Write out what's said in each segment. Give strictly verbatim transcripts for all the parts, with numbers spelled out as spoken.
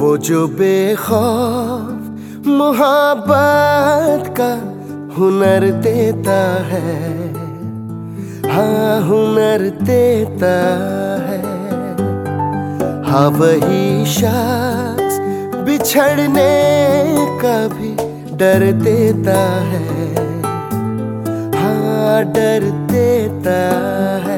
वो जो बेखौफ मोहब्बत का हुनर देता है, हाँ हुनर देता है। हाँ वही शख्स बिछड़ने का भी डर देता है, हाँ डर देता है।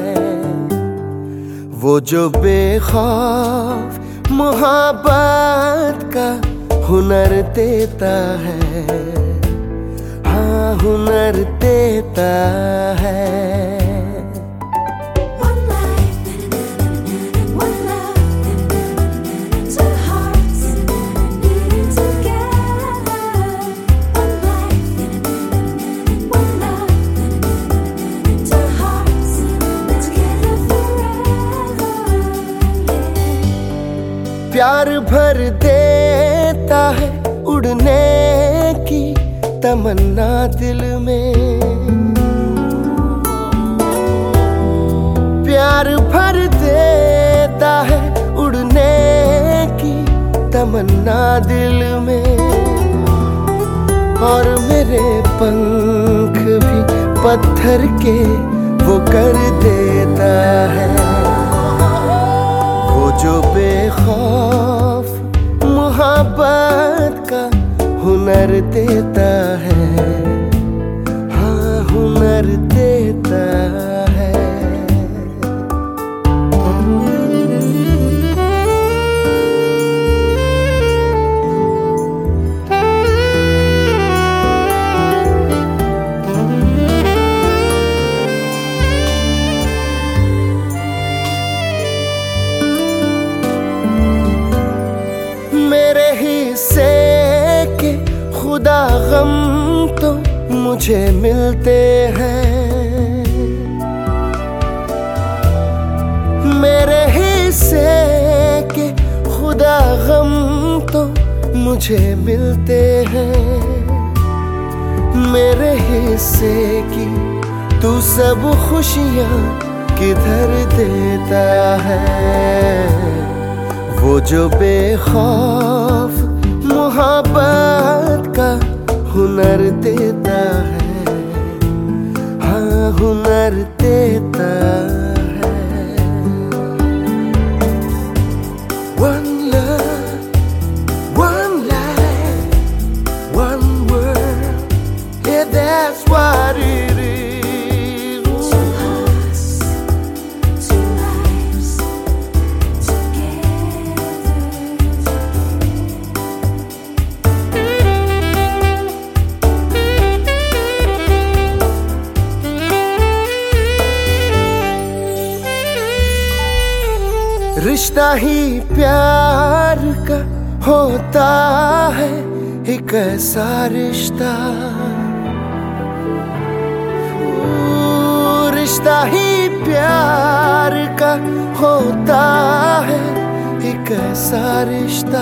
वो जो बेखौफ मोहब्बत का हुनर देता है, हाँ हुनर देता है। प्यार भर देता है उड़ने की तमन्ना दिल में, प्यार भर देता है उड़ने की तमन्ना दिल में। और मेरे पंख भी पत्थर के वो कर देता है। वो जो बेखौफ मोहब्बत का हुनर देता है, हाँ हुनर देता है। मेरे हिस्से के खुदा गम तो मुझे मिलते हैं, मेरे हिस्से के खुदा गम तो मुझे मिलते हैं। मेरे हिस्से की तू सब खुशियाँ किधर देता है। वो जो बेखौफ मोहब्बत का हुनर देता है, हाँ हुनर देता है। One love, one life, one world, yeah that's what it is. रिश्ता ही प्यार का होता है एक ऐसा रिश्ता, रिश्ता ही प्यार का होता है एक ऐसा रिश्ता।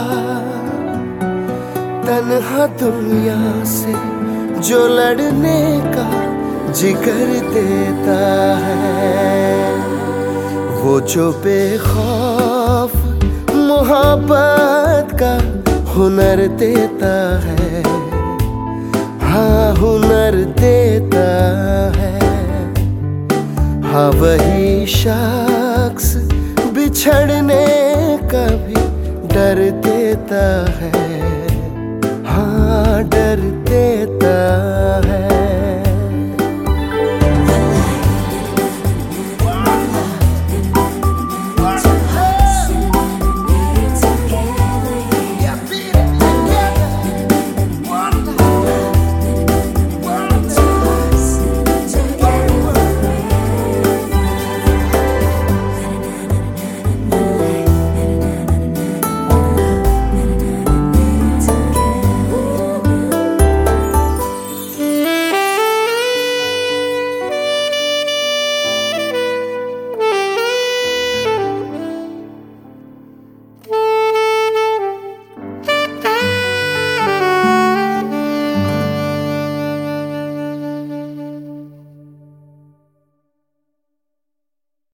तन्हा दुनिया से जो लड़ने का जिगर देता है। वो जो बेखौफ मोहब्बत का हुनर देता है, हाँ हुनर देता है। हाँ वही शख्स बिछड़ने का भी डर देता है, हाँ डर देता है।